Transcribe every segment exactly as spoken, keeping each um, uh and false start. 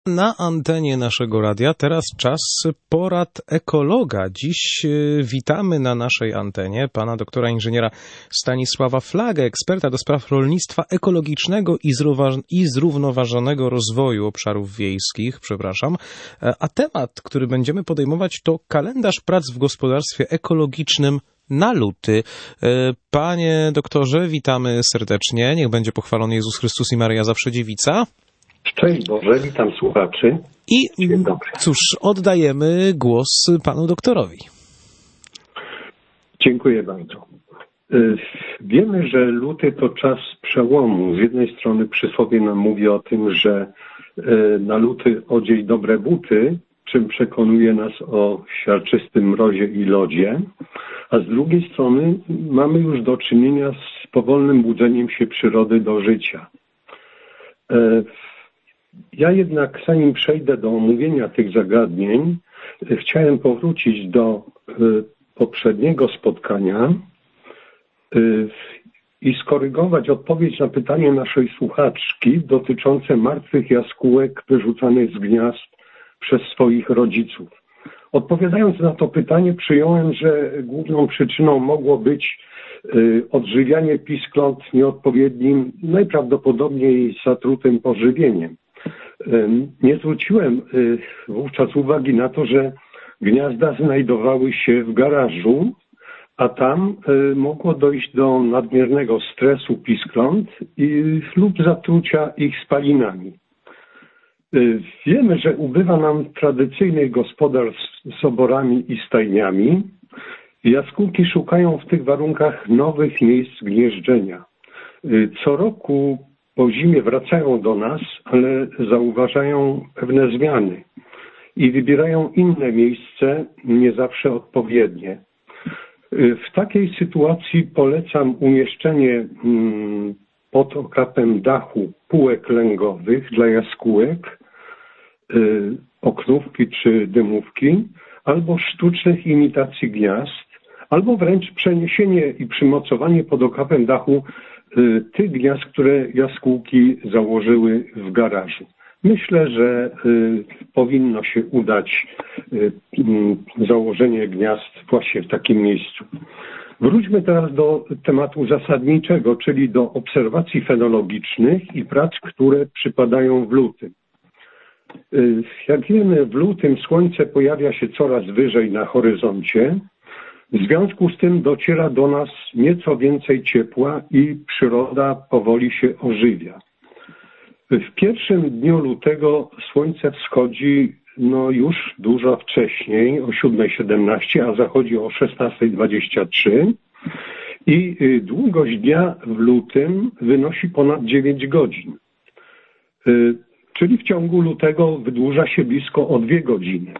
Na antenie naszego radia teraz czas porad ekologa. Dziś witamy na naszej antenie pana doktora inżyniera Stanisława Flagę, eksperta do spraw rolnictwa ekologicznego i zrównoważonego rozwoju obszarów wiejskich, przepraszam. A temat, który będziemy podejmować, to kalendarz prac w gospodarstwie ekologicznym na luty. Panie doktorze, witamy serdecznie. Niech będzie pochwalony Jezus Chrystus i Maryja zawsze dziewica. Szczęść Boże, witam słuchaczy. I cóż, oddajemy głos panu doktorowi. Dziękuję bardzo. Wiemy, że luty to czas przełomu. Z jednej strony przysłowie nam mówi o tym, że na luty odziej dobre buty, czym przekonuje nas o siarczystym mrozie i lodzie, a z drugiej strony mamy już do czynienia z powolnym budzeniem się przyrody do życia. Ja jednak, zanim przejdę do omówienia tych zagadnień, chciałem powrócić do poprzedniego spotkania i skorygować odpowiedź na pytanie naszej słuchaczki dotyczące martwych jaskółek wyrzucanych z gniazd przez swoich rodziców. Odpowiadając na to pytanie, przyjąłem, że główną przyczyną mogło być odżywianie piskląt nieodpowiednim, najprawdopodobniej zatrutym pożywieniem. Nie zwróciłem wówczas uwagi na to, że gniazda znajdowały się w garażu, a tam mogło dojść do nadmiernego stresu piskląt i, lub zatrucia ich spalinami. Wiemy, że ubywa nam tradycyjnych gospodarstw z oborami i stajniami. Jaskółki szukają w tych warunkach nowych miejsc gnieżdżenia. Co roku po zimie wracają do nas, ale zauważają pewne zmiany i wybierają inne miejsce, nie zawsze odpowiednie. W takiej sytuacji polecam umieszczenie pod okapem dachu półek lęgowych dla jaskółek, oknówki czy dymówki, albo sztucznych imitacji gniazd, albo wręcz przeniesienie i przymocowanie pod okapem dachu tych gniazd, które jaskółki założyły w garażu. Myślę, że powinno się udać założenie gniazd właśnie w takim miejscu. Wróćmy teraz do tematu zasadniczego, czyli do obserwacji fenologicznych i prac, które przypadają w lutym. Jak wiemy, w lutym słońce pojawia się coraz wyżej na horyzoncie. W związku z tym dociera do nas nieco więcej ciepła i przyroda powoli się ożywia. W pierwszym dniu lutego słońce wschodzi no już dużo wcześniej, o siódma siedemnaście, a zachodzi o szesnasta dwadzieścia trzy i długość dnia w lutym wynosi ponad dziewięć godzin. Czyli w ciągu lutego wydłuża się blisko o dwie godziny.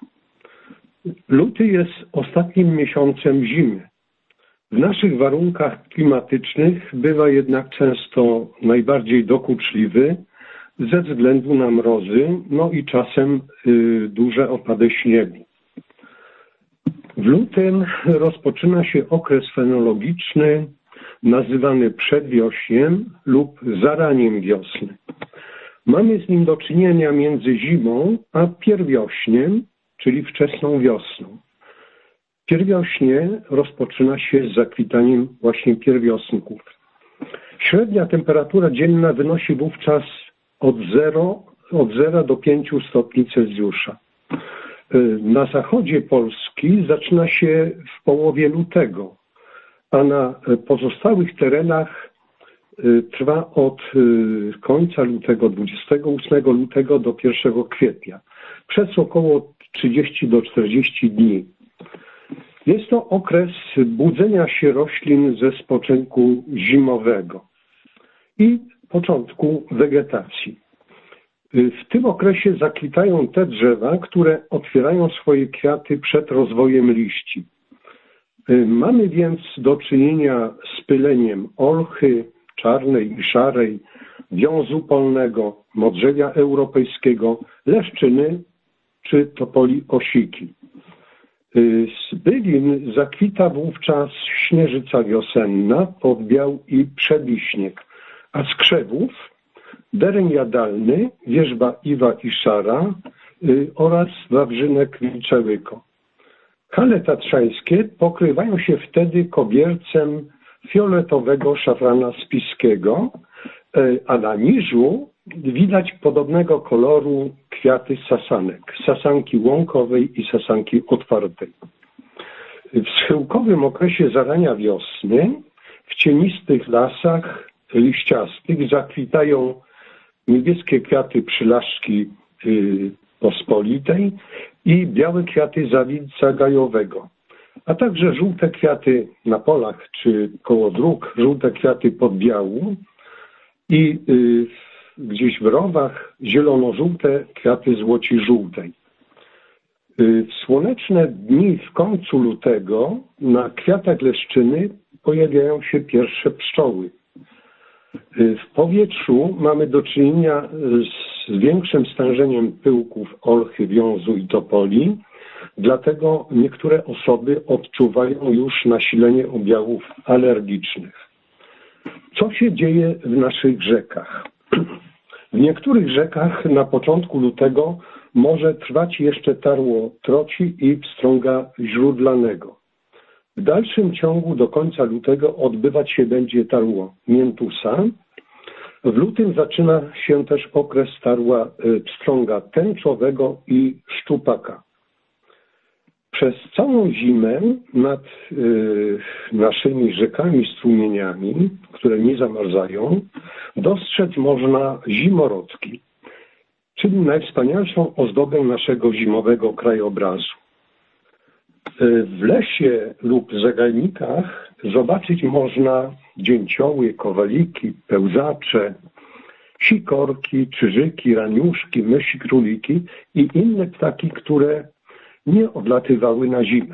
Luty jest ostatnim miesiącem zimy. W naszych warunkach klimatycznych bywa jednak często najbardziej dokuczliwy ze względu na mrozy, no i czasem y, duże opady śniegu. W lutym rozpoczyna się okres fenologiczny nazywany przedwiośniem lub zaraniem wiosny. Mamy z nim do czynienia między zimą a pierwiośniem, czyli wczesną wiosną. Pierwiośnie rozpoczyna się z zakwitaniem właśnie pierwiosnków. Średnia temperatura dzienna wynosi wówczas od zera do pięciu stopni Celsjusza. Na zachodzie Polski zaczyna się w połowie lutego, a na pozostałych terenach trwa od końca lutego, dwudziestego ósmego lutego do pierwszego kwietnia. Przez około trzydzieści do czterdziestu dni. Jest to okres budzenia się roślin ze spoczynku zimowego i początku wegetacji. W tym okresie zakwitają te drzewa, które otwierają swoje kwiaty przed rozwojem liści. Mamy więc do czynienia z pyleniem olchy czarnej i szarej, wiązu polnego, modrzewia europejskiego, leszczyny czy topoli osiki. Z bylin zakwita wówczas śnieżyca wiosenna, podbiał i przedliśnieg, a z krzewów dereń jadalny, wierzba iwa i szara oraz wawrzynek wilczełyko. Hale tatrzańskie pokrywają się wtedy kobiercem fioletowego szafrana spiskiego, a na niżu widać podobnego koloru kwiaty sasanek, sasanki łąkowej i sasanki otwartej. W schyłkowym okresie zarania wiosny w cienistych lasach liściastych zakwitają niebieskie kwiaty przylaszki pospolitej i białe kwiaty zawidca gajowego, a także żółte kwiaty na polach czy koło dróg, żółte kwiaty podbiału i y, gdzieś w rowach zielono-żółte kwiaty złoci żółtej. Y, w słoneczne dni w końcu lutego na kwiatach leszczyny pojawiają się pierwsze pszczoły. Y, w powietrzu mamy do czynienia z większym stężeniem pyłków olchy, wiązu i topoli, dlatego niektóre osoby odczuwają już nasilenie objawów alergicznych. Co się dzieje w naszych rzekach? W niektórych rzekach na początku lutego może trwać jeszcze tarło troci i pstrąga źródlanego. W dalszym ciągu do końca lutego odbywać się będzie tarło miętusa. W lutym zaczyna się też okres tarła pstrąga tęczowego i szczupaka. Przez całą zimę nad y, naszymi rzekami, strumieniami, które nie zamarzają, dostrzec można zimorodki, czyli najwspanialszą ozdobę naszego zimowego krajobrazu. Y, w lesie lub zagajnikach zobaczyć można dzięcioły, kowaliki, pełzacze, sikorki, czyżyki, raniuszki, mysi, króliki i inne ptaki, które nie odlatywały na zimę.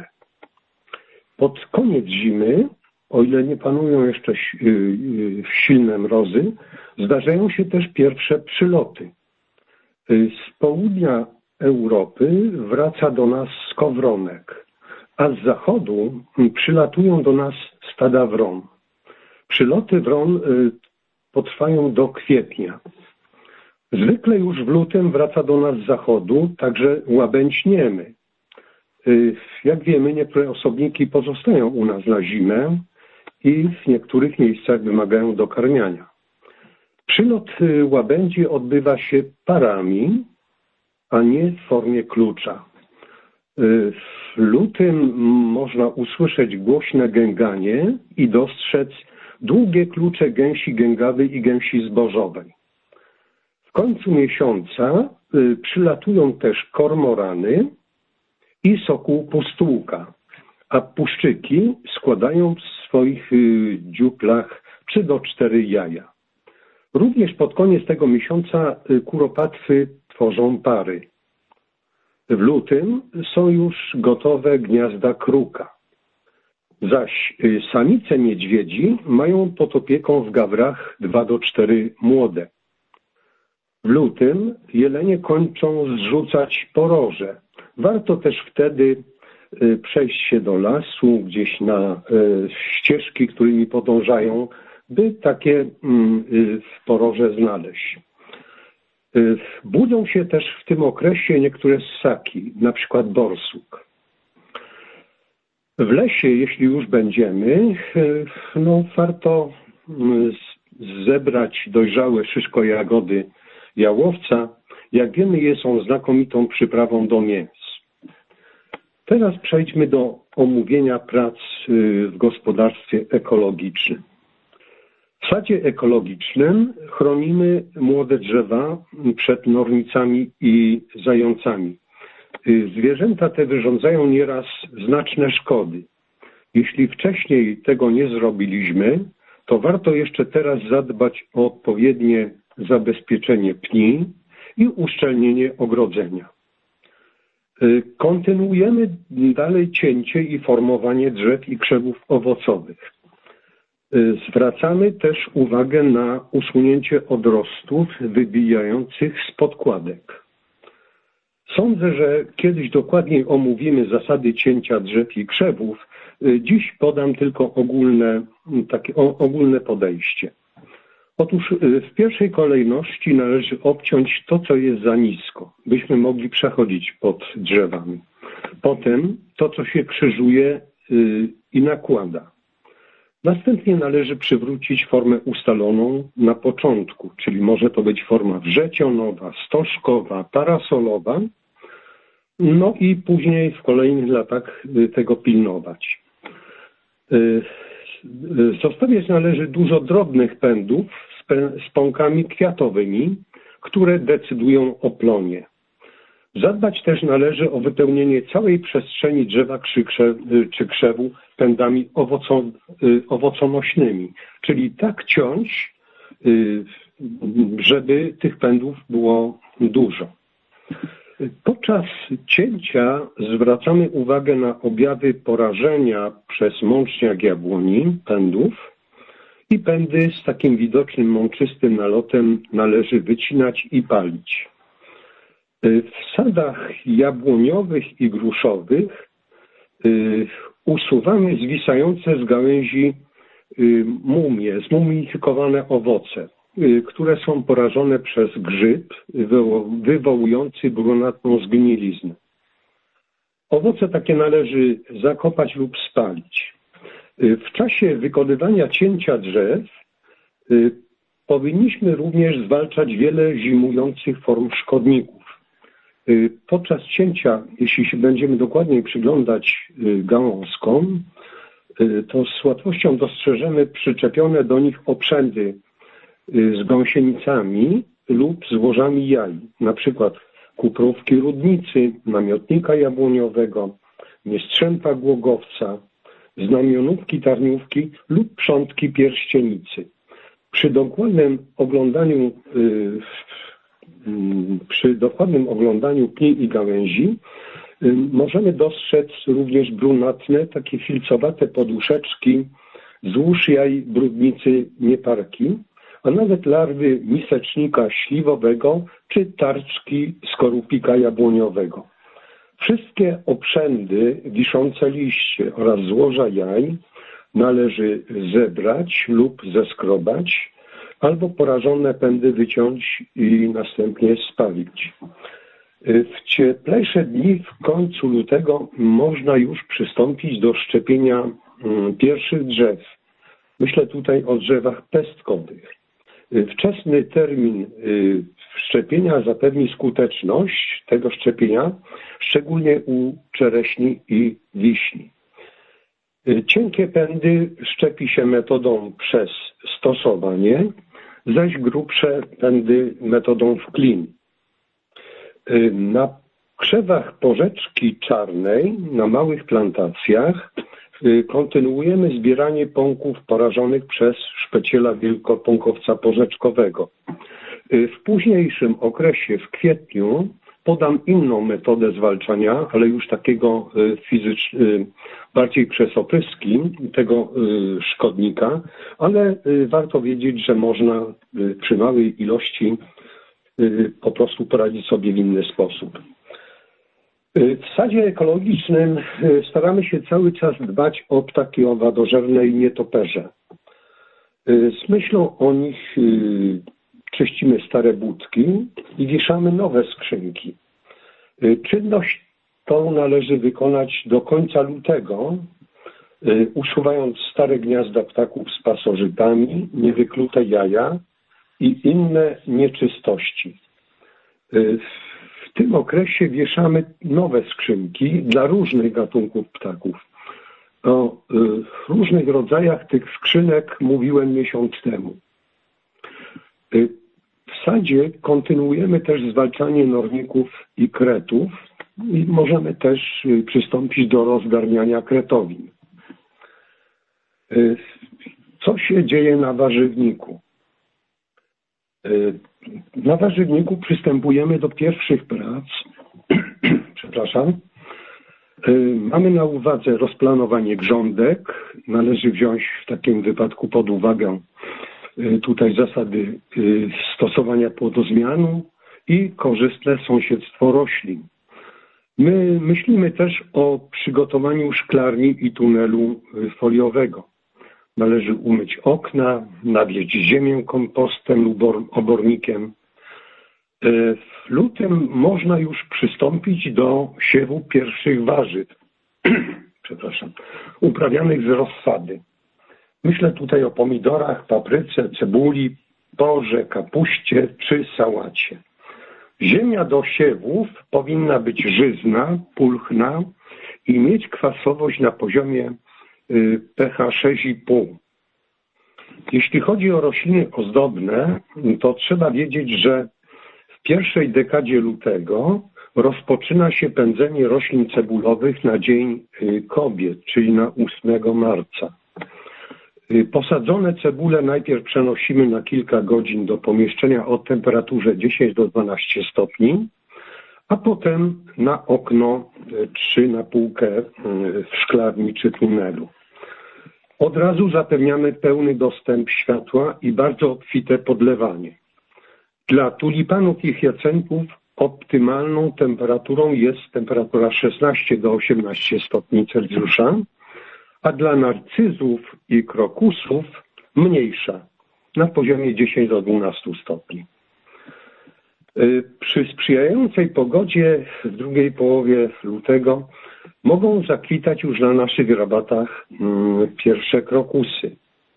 Pod koniec zimy, o ile nie panują jeszcze silne mrozy, zdarzają się też pierwsze przyloty. Z południa Europy wraca do nas skowronek, a z zachodu przylatują do nas stada wron. Przyloty wron potrwają do kwietnia. Zwykle już w lutym wraca do nas z zachodu także łabędź niemy. Jak wiemy, niektóre osobniki pozostają u nas na zimę i w niektórych miejscach wymagają dokarmiania. Przylot łabędzi odbywa się parami, a nie w formie klucza. W lutym można usłyszeć głośne gęganie i dostrzec długie klucze gęsi gęgawej i gęsi zbożowej. W końcu miesiąca przylatują też kormorany i sokół pustułka, a puszczyki składają w swoich dziuplach trzy do czterech jaja. Również pod koniec tego miesiąca kuropatwy tworzą pary. W lutym są już gotowe gniazda kruka, zaś samice niedźwiedzi mają pod opieką w gawrach dwa do czterech młode. W lutym jelenie kończą zrzucać poroże. Warto też wtedy przejść się do lasu, gdzieś na ścieżki, którymi podążają, by takie poroże znaleźć. Budzą się też w tym okresie niektóre ssaki, na przykład borsuk. W lesie, jeśli już będziemy, no warto zebrać dojrzałe szyszko-jagody jałowca. Jak wiemy, je są znakomitą przyprawą do mięs. Teraz przejdźmy do omówienia prac w gospodarstwie ekologicznym. W sadzie ekologicznym chronimy młode drzewa przed nornicami i zającami. Zwierzęta te wyrządzają nieraz znaczne szkody. Jeśli wcześniej tego nie zrobiliśmy, to warto jeszcze teraz zadbać o odpowiednie zabezpieczenie pni i uszczelnienie ogrodzenia. Kontynuujemy dalej cięcie i formowanie drzew i krzewów owocowych. Zwracamy też uwagę na usunięcie odrostów wybijających z podkładek. Sądzę, że kiedyś dokładniej omówimy zasady cięcia drzew i krzewów. Dziś podam tylko ogólne, takie ogólne podejście. Otóż w pierwszej kolejności należy obciąć to, co jest za nisko, byśmy mogli przechodzić pod drzewami. Potem to, co się krzyżuje i nakłada. Następnie należy przywrócić formę ustaloną na początku, czyli może to być forma wrzecionowa, stożkowa, parasolowa, no i później w kolejnych latach tego pilnować. Zostawiać należy dużo drobnych pędów z pąkami kwiatowymi, które decydują o plonie. Zadbać też należy o wypełnienie całej przestrzeni drzewa czy krzewu pędami owoconośnymi, czyli tak ciąć, żeby tych pędów było dużo. Podczas cięcia zwracamy uwagę na objawy porażenia przez mączniak jabłoni pędów i pędy z takim widocznym mączystym nalotem należy wycinać i palić. W sadach jabłoniowych i gruszowych usuwamy zwisające z gałęzi mumie, zmumifikowane owoce, które są porażone przez grzyb wywołujący brunatną zgniliznę. Owoce takie należy zakopać lub spalić. W czasie wykonywania cięcia drzew powinniśmy również zwalczać wiele zimujących form szkodników. Podczas cięcia, jeśli się będziemy dokładniej przyglądać gałązkom, to z łatwością dostrzeżemy przyczepione do nich obszędy z gąsienicami lub złożami jaj, na przykład kuprówki rudnicy, namiotnika jabłoniowego, niestrzępa głogowca, znamionówki tarniówki lub przątki pierścienicy. Przy dokładnym oglądaniu przy dokładnym oglądaniu pni i gałęzi możemy dostrzec również brunatne, takie filcowate poduszeczki złóż jaj brudnicy nieparki, a nawet larwy misecznika śliwowego czy tarczki skorupika jabłoniowego. Wszystkie obszędy, wiszące liście oraz złoża jaj należy zebrać lub zeskrobać, albo porażone pędy wyciąć i następnie spalić. W cieplejsze dni w końcu lutego można już przystąpić do szczepienia pierwszych drzew. Myślę tutaj o drzewach pestkowych. Wczesny termin szczepienia zapewni skuteczność tego szczepienia, szczególnie u czereśni i wiśni. Cienkie pędy szczepi się metodą przez stosowanie, zaś grubsze pędy metodą wklin. Na krzewach porzeczki czarnej, na małych plantacjach, kontynuujemy zbieranie pąków porażonych przez szpeciela wielkopąkowca porzeczkowego. W późniejszym okresie, w kwietniu, podam inną metodę zwalczania, ale już takiego fizycz... bardziej przez opryski tego szkodnika, ale warto wiedzieć, że można przy małej ilości po prostu poradzić sobie w inny sposób. W sadzie ekologicznym staramy się cały czas dbać o ptaki owadożerne i nietoperze. Z myślą o nich czyścimy stare budki i wieszamy nowe skrzynki. Czynność tą należy wykonać do końca lutego, usuwając stare gniazda ptaków z pasożytami, niewyklute jaja i inne nieczystości. W tym okresie wieszamy nowe skrzynki dla różnych gatunków ptaków. O różnych rodzajach tych skrzynek mówiłem miesiąc temu. W sadzie kontynuujemy też zwalczanie norników i kretów i możemy też przystąpić do rozgarniania kretowiń. Co się dzieje na warzywniku? Na warzywniku przystępujemy do pierwszych prac. Przepraszam. Mamy na uwadze rozplanowanie grządek. Należy wziąć w takim wypadku pod uwagę tutaj zasady stosowania płodozmianu i korzystne sąsiedztwo roślin. My myślimy też o przygotowaniu szklarni i tunelu foliowego. należy umyć okna, nawieść ziemię kompostem lub obornikiem. W lutym można już przystąpić do siewu pierwszych warzyw, przepraszam, uprawianych z rozsady. Myślę tutaj o pomidorach, papryce, cebuli, porze, kapuście czy sałacie. Ziemia do siewów powinna być żyzna, pulchna i mieć kwasowość na poziomie pH sześć i pół. Jeśli chodzi o rośliny ozdobne, to trzeba wiedzieć, że w pierwszej dekadzie lutego rozpoczyna się pędzenie roślin cebulowych na Dzień Kobiet, czyli na ósmego marca. Posadzone cebule najpierw przenosimy na kilka godzin do pomieszczenia o temperaturze dziesięć do dwunastu stopni, a potem na okno czy na półkę w szklarni czy tunelu. Od razu zapewniamy pełny dostęp światła i bardzo obfite podlewanie. Dla tulipanów i hiacynków optymalną temperaturą jest temperatura szesnaście do osiemnastu stopni Celsjusza, a dla narcyzów i krokusów mniejsza, na poziomie dziesięć do dwunastu stopni. Przy sprzyjającej pogodzie w drugiej połowie lutego mogą zakwitać już na naszych rabatach pierwsze krokusy.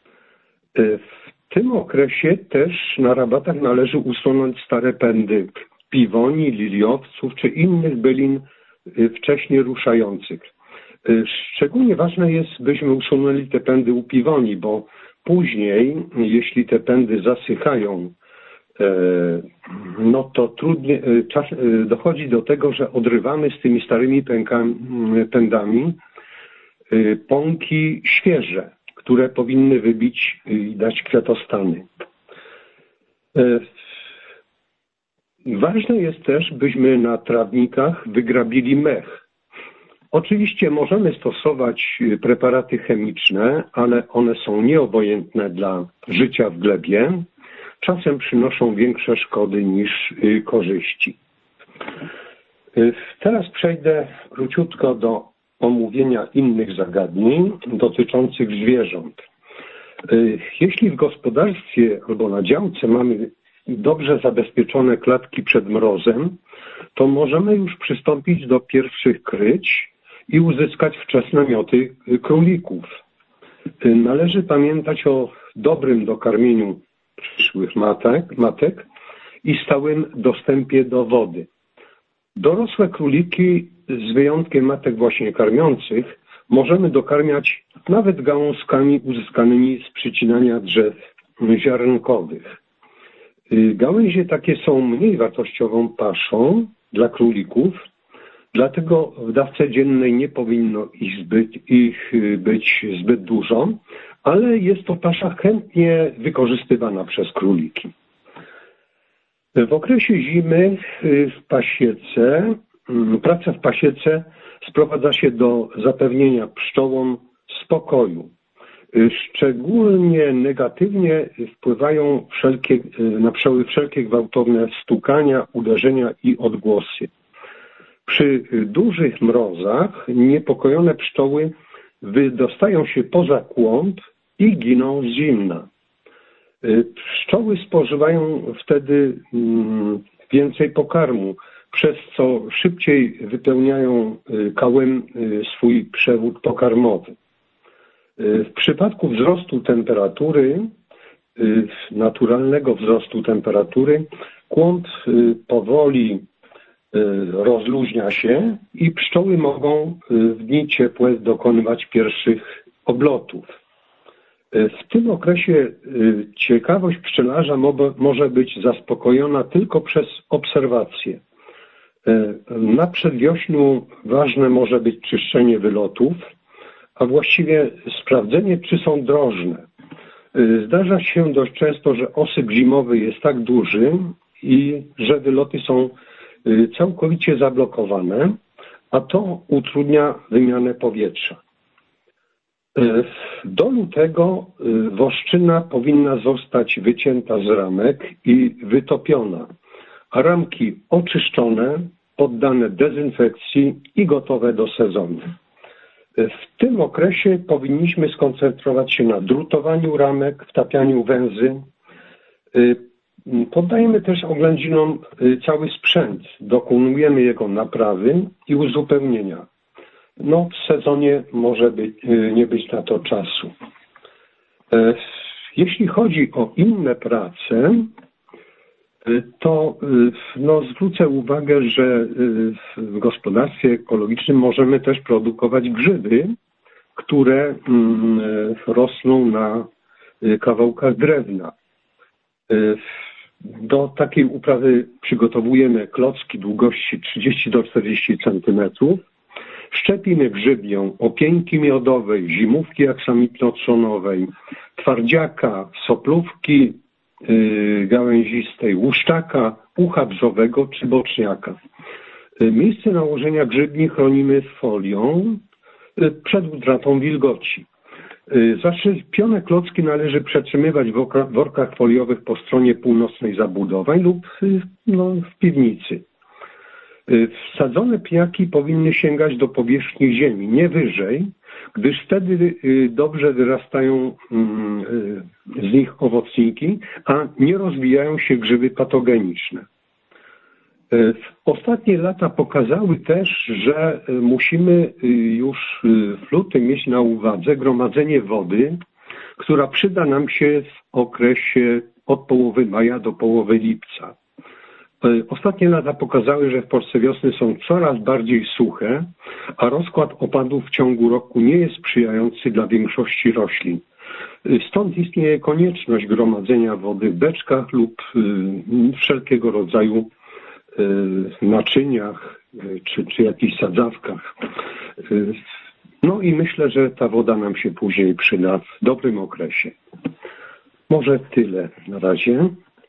W tym okresie też na rabatach należy usunąć stare pędy piwoni, liliowców czy innych bylin wcześniej ruszających. Szczególnie ważne jest, byśmy usunęli te pędy u piwoni, bo później, jeśli te pędy zasychają, no to trudnie, czas, dochodzi do tego, że odrywamy z tymi starymi pękami, pędami pąki świeże, które powinny wybić i dać kwiatostany. Ważne jest też, byśmy na trawnikach wygrabili mech. Oczywiście możemy stosować preparaty chemiczne, ale one są nieobojętne dla życia w glebie. Czasem przynoszą większe szkody niż korzyści. Teraz przejdę króciutko do omówienia innych zagadnień dotyczących zwierząt. Jeśli w gospodarstwie albo na działce mamy dobrze zabezpieczone klatki przed mrozem, to możemy już przystąpić do pierwszych kryć i uzyskać wczesne mioty królików. Należy pamiętać o dobrym dokarmieniu przyszłych matek, matek i stałym dostępie do wody. Dorosłe króliki, z wyjątkiem matek właśnie karmiących, możemy dokarmiać nawet gałązkami uzyskanymi z przycinania drzew ziarnkowych. Gałęzie takie są mniej wartościową paszą dla królików, dlatego w dawce dziennej nie powinno ich, zbyt, ich być zbyt dużo, ale jest to pasza chętnie wykorzystywana przez króliki. W okresie zimy w pasiece, praca w pasiece sprowadza się do zapewnienia pszczołom spokoju. Szczególnie negatywnie wpływają wszelkie, na pszczoły wszelkie gwałtowne stukania, uderzenia i odgłosy. Przy dużych mrozach niepokojone pszczoły wydostają się poza kłąb i giną z zimna. Pszczoły spożywają wtedy więcej pokarmu, przez co szybciej wypełniają kałem swój przewód pokarmowy. W przypadku wzrostu temperatury, naturalnego wzrostu temperatury, kłąb powoli rozluźnia się i pszczoły mogą w dni ciepłe dokonywać pierwszych oblotów. W tym okresie ciekawość pszczelarza może być zaspokojona tylko przez obserwację. Na przedwiośniu ważne może być czyszczenie wylotów, a właściwie sprawdzenie, czy są drożne. Zdarza się dość często, że osyp zimowy jest tak duży i że wyloty są całkowicie zablokowane, a to utrudnia wymianę powietrza. Do lutego woszczyna powinna zostać wycięta z ramek i wytopiona, a ramki oczyszczone, poddane dezynfekcji i gotowe do sezonu. W tym okresie powinniśmy skoncentrować się na drutowaniu ramek, wtapianiu węzy. Poddajemy też oględzinom cały sprzęt, dokonujemy jego naprawy i uzupełnienia. No, w sezonie może być, nie być na to czasu. Jeśli chodzi o inne prace, to no, zwrócę uwagę, że w gospodarstwie ekologicznym możemy też produkować grzyby, które rosną na kawałkach drewna. Do takiej uprawy przygotowujemy klocki długości trzydzieści do czterdziestu centymetrów. Szczepimy grzybię opieńki miodowej, zimówki aksamitno-trzonowej, twardziaka, soplówki yy, gałęzistej, łuszczaka, ucha brzowego czy boczniaka. Yy, miejsce nałożenia grzybni chronimy folią yy, przed utratą wilgoci. Yy, zaszczepione klocki należy przetrzymywać w workach, workach foliowych po stronie północnej zabudowań lub yy, no, w piwnicy. Wsadzone pijaki powinny sięgać do powierzchni ziemi, nie wyżej, gdyż wtedy dobrze wyrastają z nich owocniki, a nie rozwijają się grzyby patogeniczne. Ostatnie lata pokazały też, że musimy już w lutym mieć na uwadze gromadzenie wody, która przyda nam się w okresie od połowy maja do połowy lipca. Ostatnie lata pokazały, że w Polsce wiosny są coraz bardziej suche, a rozkład opadów w ciągu roku nie jest sprzyjający dla większości roślin. Stąd istnieje konieczność gromadzenia wody w beczkach lub wszelkiego rodzaju naczyniach czy, czy jakichś sadzawkach. No i myślę, że ta woda nam się później przyda w dobrym okresie. Może tyle na razie.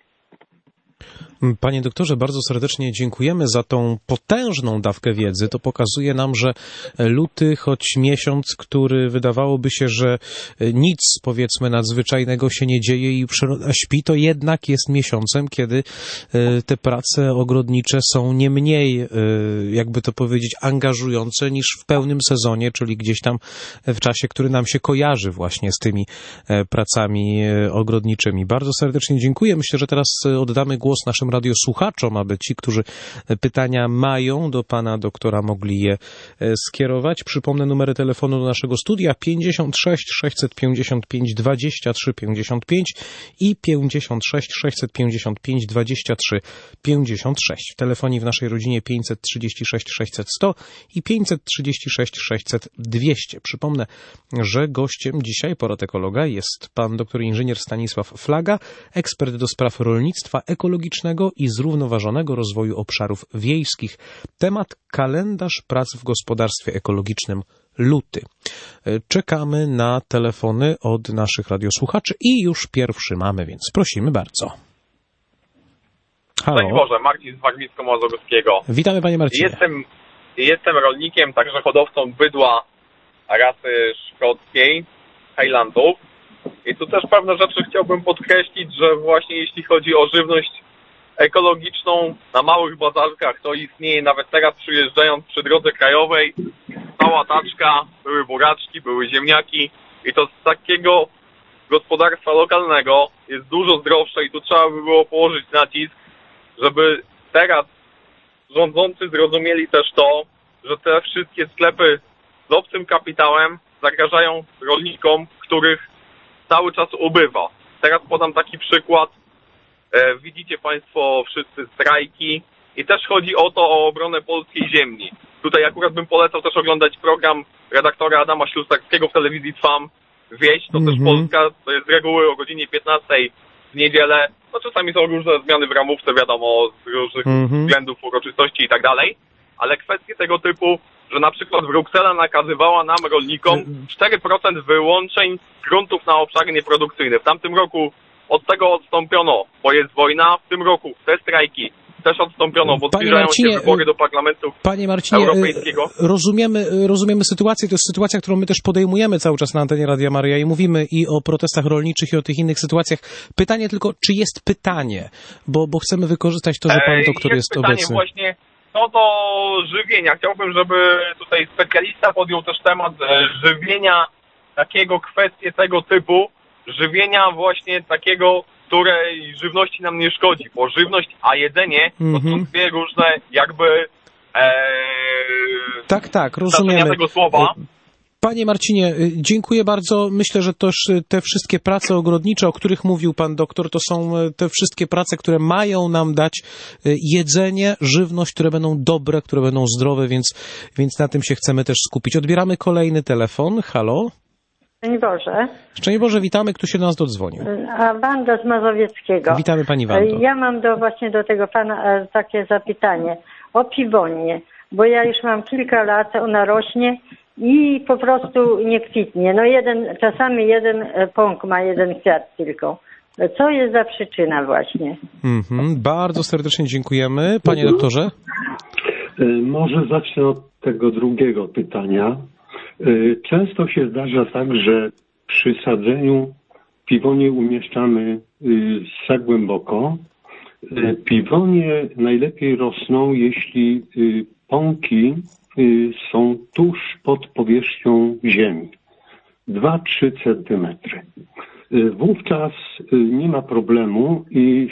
Panie doktorze, bardzo serdecznie dziękujemy za tą potężną dawkę wiedzy. To pokazuje nam, że luty, choć miesiąc, który wydawałoby się, że nic, powiedzmy, nadzwyczajnego się nie dzieje i przyroda śpi, to jednak jest miesiącem, kiedy te prace ogrodnicze są nie mniej, jakby to powiedzieć, angażujące niż w pełnym sezonie, czyli gdzieś tam w czasie, który nam się kojarzy właśnie z tymi pracami ogrodniczymi. Bardzo serdecznie dziękuję. Myślę, że teraz oddamy głos naszym radiosłuchaczom, aby ci, którzy pytania mają do pana doktora, mogli je skierować. Przypomnę numery telefonu do naszego studia pięćdziesiąt sześć sześćset pięćdziesiąt pięć dwadzieścia trzy pięćdziesiąt pięć i pięćdziesiąt sześć sześćset pięćdziesiąt pięć dwadzieścia trzy pięćdziesiąt sześć. W telefonii w naszej rodzinie pięćset trzydzieści sześć sześćset sto i pięćset trzydzieści sześć sześćset dwieście. Przypomnę, że gościem dzisiaj Porad Ekologa jest pan doktor inżynier Stanisław Flaga, ekspert do spraw rolnictwa ekologicznego i zrównoważonego rozwoju obszarów wiejskich. Temat: kalendarz prac w gospodarstwie ekologicznym, luty. Czekamy na telefony od naszych radiosłuchaczy i już pierwszy mamy, więc prosimy bardzo. Halo. Cześć Boże, Marcin z Warmińsko-Mazurskiego. Witamy panie Marcinie. Jestem, jestem rolnikiem, także hodowcą bydła rasy szkockiej, Highlandów. I tu też pewne rzeczy chciałbym podkreślić, że właśnie jeśli chodzi o żywność ekologiczną na małych bazarkach, to istnieje nawet teraz, przyjeżdżając przy drodze krajowej, cała taczka, były buraczki, były ziemniaki i to z takiego gospodarstwa lokalnego jest dużo zdrowsze i tu trzeba by było położyć nacisk, żeby teraz rządzący zrozumieli też to, że te wszystkie sklepy z obcym kapitałem zagrażają rolnikom, których cały czas ubywa. Teraz podam taki przykład. E, widzicie Państwo wszyscy strajki i też chodzi o to, o obronę polskiej ziemi. Tutaj akurat bym polecał też oglądać program redaktora Adama Ślusarskiego w telewizji Trwam, Wieś, to mm-hmm. też Polska, to jest z reguły o godzinie piętnastej w niedzielę. No czasami są różne zmiany w ramówce, wiadomo, z różnych mm-hmm. względów, uroczystości i tak dalej, ale kwestie tego typu, że na przykład Bruksela nakazywała nam, rolnikom, cztery procent wyłączeń gruntów na obszary nieprodukcyjne. W tamtym roku od tego odstąpiono, bo jest wojna. W tym roku te strajki też odstąpiono, bo zbliżają się wybory do Parlamentu Panie Marcinie, Europejskiego. Rozumiemy, rozumiemy sytuację. To jest sytuacja, którą my też podejmujemy cały czas na antenie Radia Maryja i mówimy i o protestach rolniczych, i o tych innych sytuacjach. Pytanie tylko, czy jest pytanie? Bo, bo chcemy wykorzystać to, że pan doktor jest, jest pytanie obecny. Właśnie, Co do żywienia, chciałbym, żeby tutaj specjalista podjął też temat żywienia, takiego kwestie tego typu, żywienia właśnie takiego, której żywności nam nie szkodzi, bo żywność, a jedzenie to Mhm. są dwie różne jakby e, Tak, tak, znaczenia rozumiemy. tego słowa. Panie Marcinie, y, dziękuję bardzo. Myślę, że też y, te wszystkie prace ogrodnicze, o których mówił pan doktor, to są y, te wszystkie prace, które mają nam dać y, jedzenie, żywność, które będą dobre, które będą zdrowe, więc, więc na tym się chcemy też skupić. Odbieramy kolejny telefon. Halo? Szczęść Boże. Szczęść Boże, witamy. Kto się do nas dodzwonił? A Wanda z Mazowieckiego. Witamy pani Wando. Ja mam do, właśnie do tego pana e, takie zapytanie o piwonię, bo ja już mam kilka lat, ona rośnie i po prostu nie kwitnie. No jeden, czasami jeden e, pąk ma jeden kwiat tylko. Co jest za przyczyna właśnie? Mhm, bardzo serdecznie dziękujemy. Panie doktorze? Może zacznę od tego drugiego pytania. Często się zdarza tak, że przy sadzeniu piwonie umieszczamy za głęboko. Piwonie najlepiej rosną, jeśli pąki są tuż pod powierzchnią ziemi. dwa do trzech centymetrów. Wówczas nie ma problemu i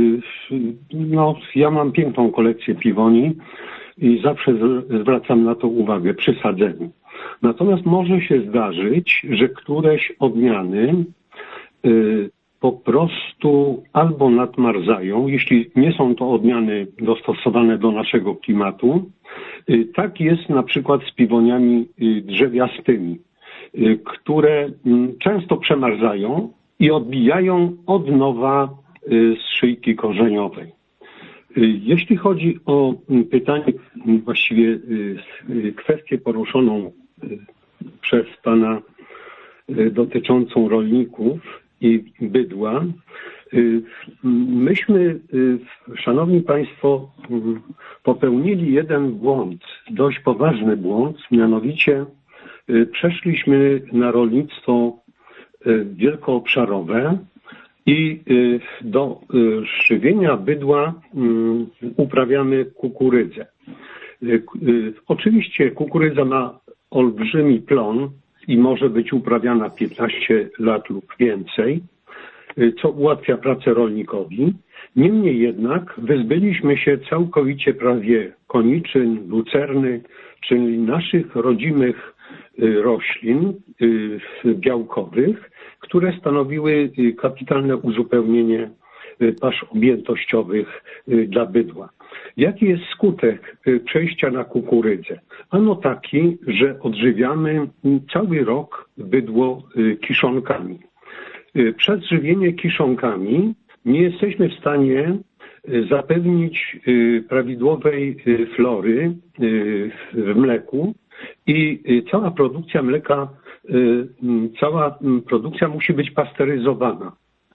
no, ja mam piękną kolekcję piwoni i zawsze zwracam na to uwagę przy sadzeniu. Natomiast może się zdarzyć, że któreś odmiany y, po prostu albo nadmarzają, jeśli nie są to odmiany dostosowane do naszego klimatu. Y, tak jest na przykład z piwoniami y, drzewiastymi, y, które y, często przemarzają i odbijają od nowa y, z szyjki korzeniowej. Jeśli chodzi o pytanie, właściwie kwestię poruszoną przez pana dotyczącą rolników i bydła, myśmy, szanowni państwo, popełnili jeden błąd, dość poważny błąd, mianowicie przeszliśmy na rolnictwo wielkoobszarowe i do żywienia bydła uprawiamy kukurydzę. Oczywiście kukurydza ma olbrzymi plon i może być uprawiana piętnaście lat lub więcej, co ułatwia pracę rolnikowi. Niemniej jednak wyzbyliśmy się całkowicie prawie koniczyn, lucerny, czyli naszych rodzimych roślin białkowych, które stanowiły kapitalne uzupełnienie pasz objętościowych dla bydła. Jaki jest skutek przejścia na kukurydzę? Ano taki, że odżywiamy cały rok bydło kiszonkami. Przez żywienie kiszonkami nie jesteśmy w stanie zapewnić prawidłowej flory w mleku i cała produkcja mleka, cała produkcja musi być pasteryzowana.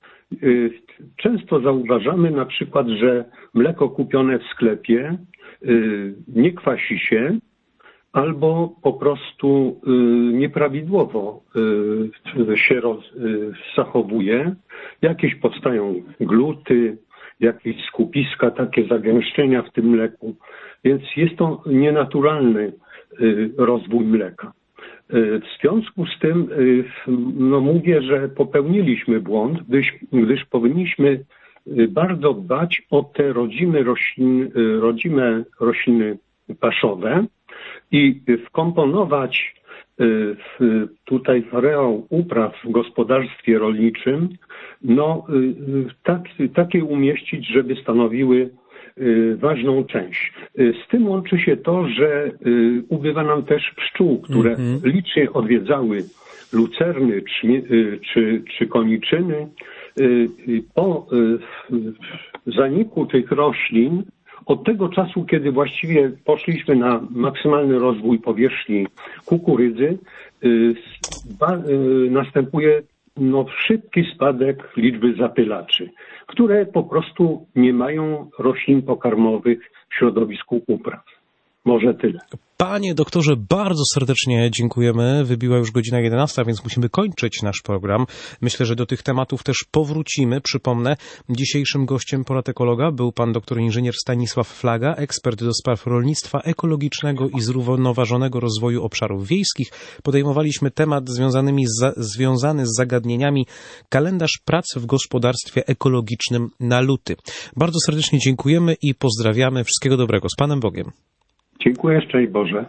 Często zauważamy na przykład, że mleko kupione w sklepie nie kwasi się albo po prostu nieprawidłowo się zachowuje. Jakieś powstają gluty, jakieś skupiska, takie zagęszczenia w tym mleku, więc jest to nienaturalny rozwój mleka. W związku z tym no mówię, że popełniliśmy błąd, gdyż, gdyż powinniśmy bardzo dbać o te rodzime rośliny, rodzime rośliny paszowe i wkomponować w, tutaj w areał upraw w gospodarstwie rolniczym, no tak, takie umieścić, żeby stanowiły ważną część. Z tym łączy się to, że ubywa nam też pszczół, które mm-hmm. licznie odwiedzały lucerny czy, czy, czy koniczyny. Po zaniku tych roślin, od tego czasu, kiedy właściwie poszliśmy na maksymalny rozwój powierzchni kukurydzy, następuje no, szybki spadek liczby zapylaczy, które po prostu nie mają roślin pokarmowych w środowisku upraw. Może tyle. Panie doktorze, bardzo serdecznie dziękujemy. Wybiła już godzina jedenasta, więc musimy kończyć nasz program. Myślę, że do tych tematów też powrócimy. Przypomnę, dzisiejszym gościem Porad Ekologa był pan doktor inżynier Stanisław Flaga, ekspert do spraw rolnictwa ekologicznego i zrównoważonego rozwoju obszarów wiejskich. Podejmowaliśmy temat związanymi z, związany z zagadnieniami kalendarz prac w gospodarstwie ekologicznym na luty. Bardzo serdecznie dziękujemy i pozdrawiamy. Wszystkiego dobrego. Z Panem Bogiem. Dziękuję, szczęść Boże.